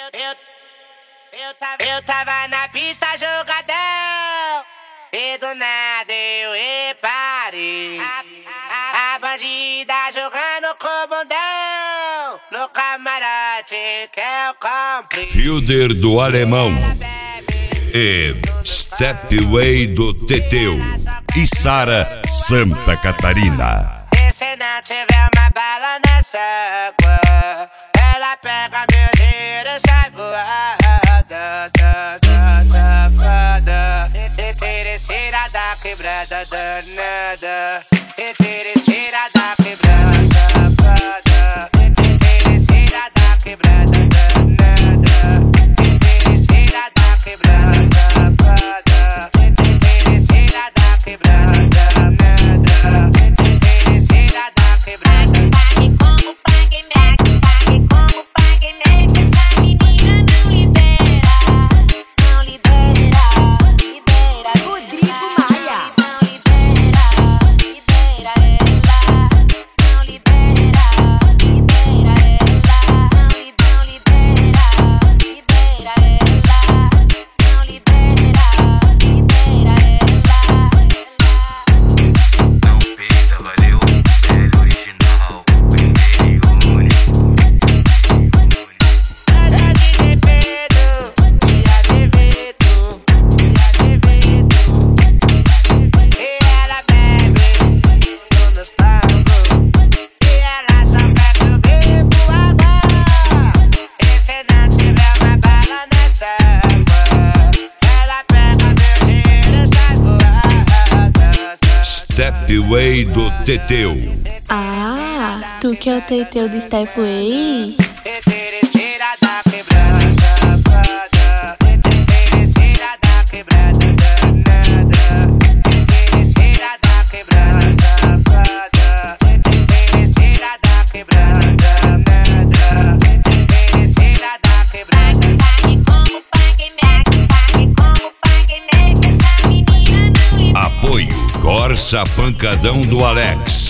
Eu tava na pista jogadão e do nada eu reparei a bandida jogando com bundão no camarote que eu comprei. Fielder do Alemão e Stepway do Teteu e Sara Santa Catarina. E se não tiver uma bala nessa água, ela pega meu dinheiro e sai voando. Interesseira da quebrada danada, interesseira da quebrada danada, interesseira da quebrada danada, interesseira da quebrada danada, interesseira da quebrada danada, interesseira da quebrada. Pague como pague mec, pague como pague mec. Essa menina não libera, não libera, libera Rodrigo Maia. Não libera, libera ela, não libera, libera ela, não libera, libera ela, não libera, libera ela. Não perda, valeu, velho original, primeiro e único. Nada de Pedro, e Azevedo, e ela bebe nos tangos, e ela só quer que eu bebo água. E se não tiver uma bala nessa água, ela pega meu dinheiro e sai voando. Stepway do Teteu. Ah, tu que é o Teteu do Stepway? Interesseira da quebrada, interesseira da quebrada danada, interesseira da quebrada, interesseira da quebrada danada, interesseira da quebrada. Pague como pague mec, pague como pague mec. Essa menina não libera. Apoio Corsa Pancadão do Alex.